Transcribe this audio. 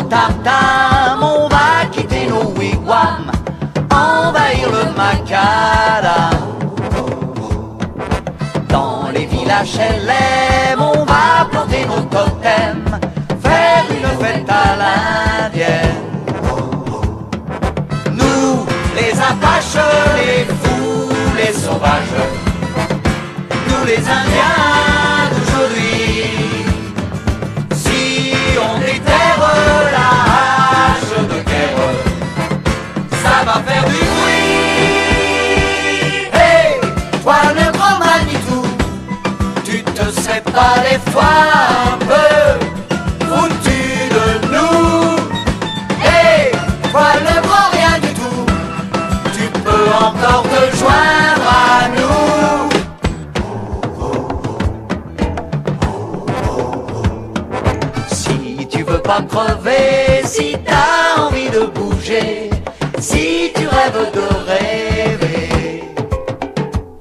nos tartames, on va quitter nos wigwams, envahir le macadam. Dans les villages HLM, on va planter nos totems, faire une fête à l'indienne. Nous, les Apaches, les fous, les sauvages, nous les Indiens d'aujourd'hui, si on déterre la hache de guerre, ça va faire du bruit. Hey, toi le grand Manitou, tu te sais pas des fois un peu foutu de nous. Hey, toi le grand rien du tout, tu peux encore te joindre à nous. Si tu veux pas crever, si